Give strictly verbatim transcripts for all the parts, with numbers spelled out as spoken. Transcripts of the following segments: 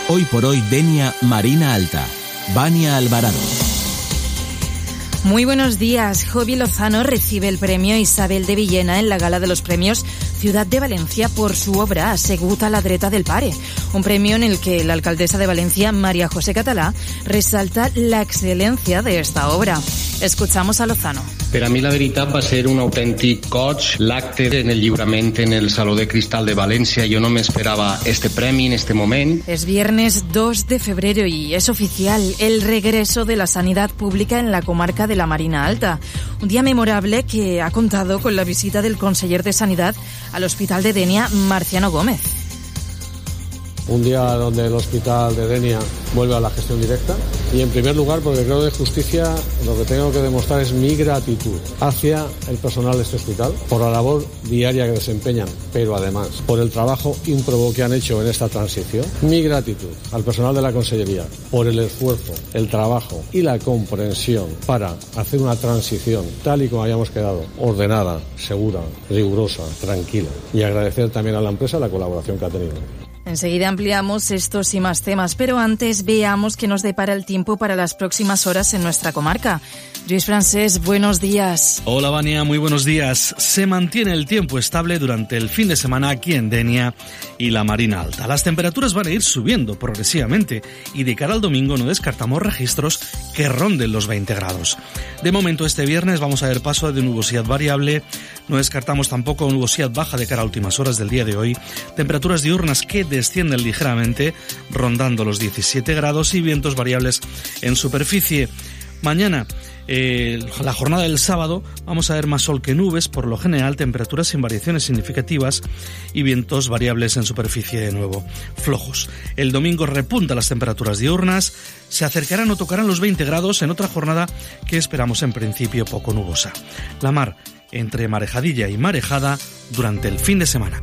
Hoy por hoy Denia Marina Alta. Vania Alvarado. Muy buenos días. Jovi Lozano recibe el premio Isabel de Villena en la Gala de los Premios Ciudad de Valencia por su obra Assegut a la dreta del pare, un premio en el que la alcaldesa de Valencia, María José Català, resalta la excelencia de esta obra. Escuchamos a Lozano. Per a mi la veritat va ser un autèntic goig l'acte en el lliurament en el Saló de Cristal de València. Jo no m'esperava este premi en este moment. Es viernes dos de febrero y es oficial el regreso de la sanidad pública en la comarca de la Marina Alta. Un día memorable que ha contado con la visita del conseller de Sanidad al Hospital de Denia, Marciano Gómez. Un día donde el Hospital de Denia vuelve a la gestión directa y en primer lugar porque creo de justicia lo que tengo que demostrar es mi gratitud hacia el personal de este hospital por la labor diaria que desempeñan, pero además por el trabajo ímprobo que han hecho en esta transición. Mi gratitud al personal de la Consellería por el esfuerzo, el trabajo y la comprensión para hacer una transición tal y como hayamos quedado, ordenada, segura, rigurosa, tranquila, y agradecer también a la empresa la colaboración que ha tenido. Enseguida ampliamos estos y más temas, pero antes veamos qué nos depara el tiempo para las próximas horas en nuestra comarca. Luis Francés, buenos días. Hola, Vania, muy buenos días. Se mantiene el tiempo estable durante el fin de semana aquí en Denia y la Marina Alta. Las temperaturas van a ir subiendo progresivamente y de cara al domingo no descartamos registros que ronden los veinte grados. De momento, este viernes vamos a ver paso de nubosidad variable. No descartamos tampoco nubosidad baja de cara a últimas horas del día de hoy. Temperaturas diurnas que descienden ligeramente, rondando los diecisiete grados y vientos variables en superficie. Mañana, eh, la jornada del sábado, vamos a ver más sol que nubes, por lo general temperaturas sin variaciones significativas y vientos variables en superficie de nuevo, flojos. El domingo repunta las temperaturas diurnas, se acercarán o tocarán los veinte grados en otra jornada que esperamos en principio poco nubosa. La mar entre marejadilla y marejada durante el fin de semana.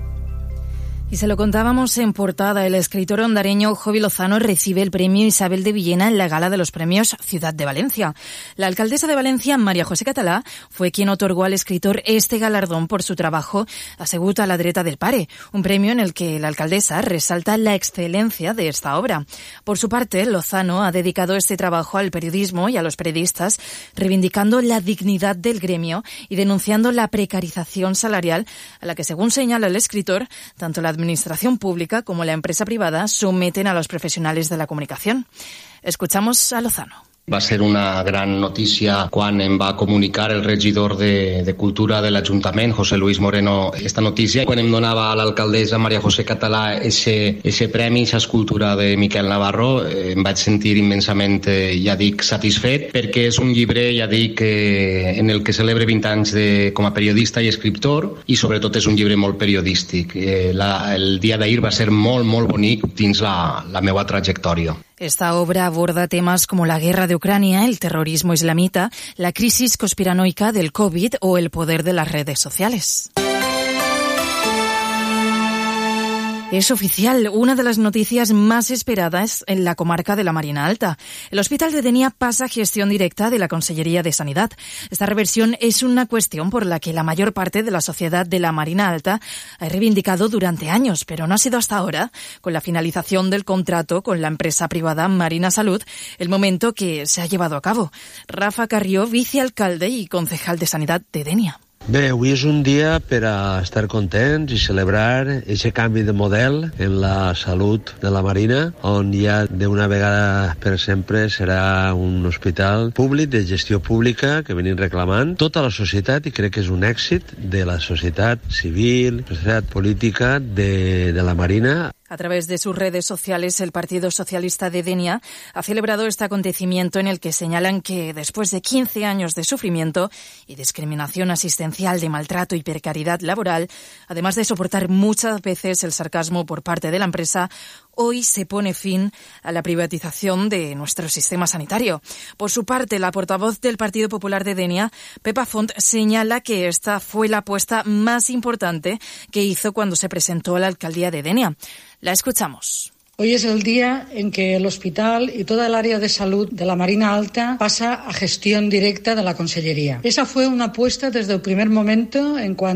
Y se lo contábamos en portada, el escritor hondareño Jovi Lozano recibe el premio Isabel de Villena en la Gala de los Premios Ciudad de Valencia. La alcaldesa de Valencia, María José Català, fue quien otorgó al escritor este galardón por su trabajo Assegut a la dreta del pare, un premio en el que la alcaldesa resalta la excelencia de esta obra. Por su parte, Lozano ha dedicado este trabajo al periodismo y a los periodistas, reivindicando la dignidad del gremio y denunciando la precarización salarial a la que, según señala el escritor, tanto la administración pública como la empresa privada someten a los profesionales de la comunicación. Escuchamos a Lozano. Va ser una gran notícia quan em va comunicar el regidor de, de Cultura de l'Ajuntament, José Luis Moreno, esta notícia. Quan em donava a l'alcaldessa María José Català ese, ese premi, esa escultura de Miquel Navarro, eh, em vaig sentir immensament, eh, ja dic, satisfet, perquè és un llibre, ja dic, eh, en el que celebre vint anys de, com a periodista i escriptor, i sobretot és un llibre molt periodístic. Eh, la, el dia d'ahir va ser molt, molt bonic dins la, la meva trajectòria. Esta obra aborda temas como la guerra de Ucrania, el terrorismo islamita, la crisis conspiranoica del COVID o el poder de las redes sociales. Es oficial, una de las noticias más esperadas en la comarca de la Marina Alta. El Hospital de Denia pasa a gestión directa de la Consellería de Sanidad. Esta reversión es una cuestión por la que la mayor parte de la sociedad de la Marina Alta ha reivindicado durante años, pero no ha sido hasta ahora, con la finalización del contrato con la empresa privada Marina Salud, el momento que se ha llevado a cabo. Rafa Carrió, vicealcalde y concejal de Sanidad de Denia. Bé, avui és un dia per a estar contents i celebrar aquest canvi de model en la salut de la Marina, on ja d'una vegada per sempre serà un hospital públic de gestió pública que venim reclamant tota la societat, i crec que és un èxit de la societat civil, societat política de, de la Marina. A través de sus redes sociales, el Partido Socialista de Denia ha celebrado este acontecimiento en el que señalan que después de quince años de sufrimiento y discriminación asistencial, de maltrato y precariedad laboral, además de soportar muchas veces el sarcasmo por parte de la empresa, hoy se pone fin a la privatización de nuestro sistema sanitario. Por su parte, la portavoz del Partido Popular de Denia, Pepa Font, señala que esta fue la apuesta más importante que hizo cuando se presentó a la alcaldía de Denia. La escuchamos. Hoy es el día en que el hospital y toda el área de salud de la Marina Alta pasa a gestión directa de la Consellería. Esa fue una apuesta desde el primer momento en cuanto